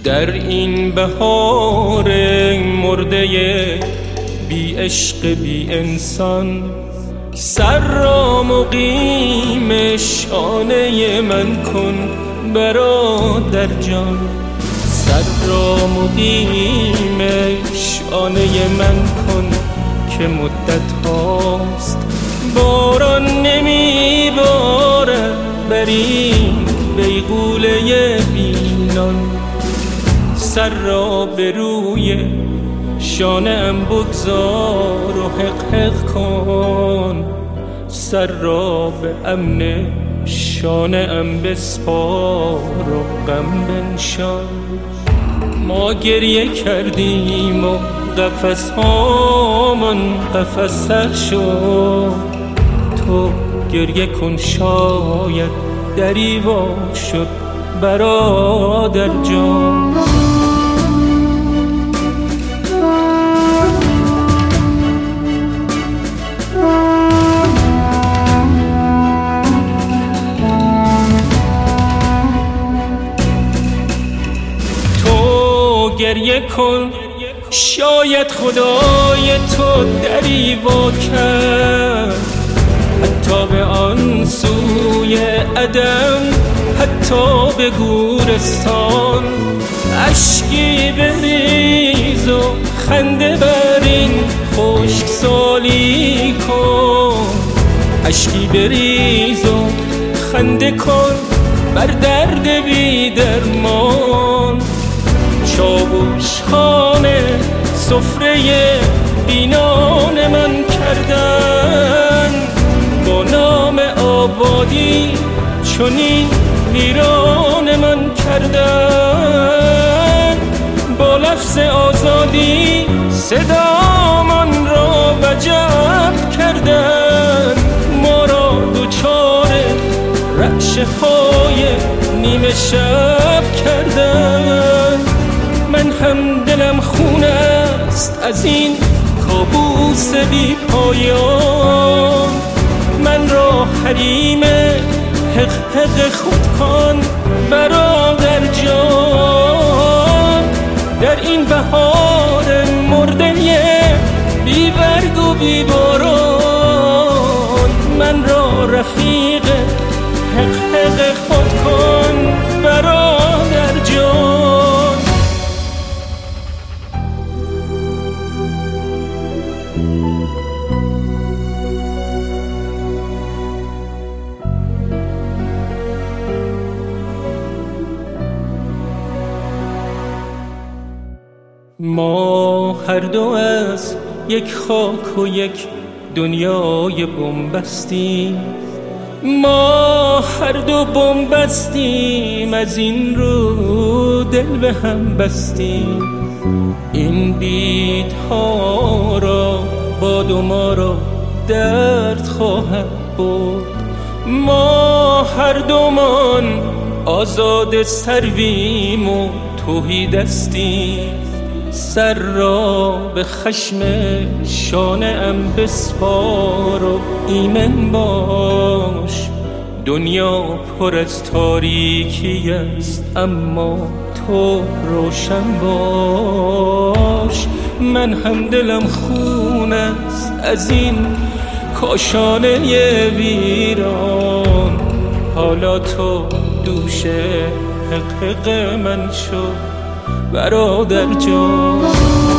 در این بهار مرده بی عشق بی انسان، سر را مقیم شانه من کن برادر جان. سر را مقیم شانه من کن که مدت هاست باران نمی بارد بر این بیغوله بینان. سر را به روی شانه ام بگذار و حق حق کن، سر را به امن شانه ام بسپار و غم بنشان. ما گریه کردیم و قفس هامان قفس سر شد، تو گریه کن شاید دری وا شد برادر جان. گریه کن شاید خدای تو دری وا کرد، حتی به آن سوی عدم، حتی به گورستان. اشکی بریز و خنده بر این خشک سالی کن، اشکی بریز و خنده کن بر درد بی درمان. چاوش خانه سفره بینان من کردن، با نام آبادی چنین ویران من کردن. با لفظ آزادی صدامان را وجب کردن، ما را دوچار رعشه های نیمه شب کردن. من هم دلم خون است از این کابوس بی پایان، من را حریم حق حق خود کن برادر جان. در این بهار مرده بی برگ و بی باران، من را رفیق حق حق خود کن برادر جان. ما هر دو از یک خاک و یک دنیای بنبستیم، ما هر دو بنبستیم، از این رو دل به هم بستیم. این بیدها را باد و ما را درد خواهد برد. ما هر دومان آزاد سرویم و تهیدستیم، سر را به خشم شانه ام بسپار و ایمن باش. دنیا پر از تاریکی است اما تو روشن باش. من هم دلم خون است از این کاشانه ویران، حالا تو دوش حق حق من شو برادر جان.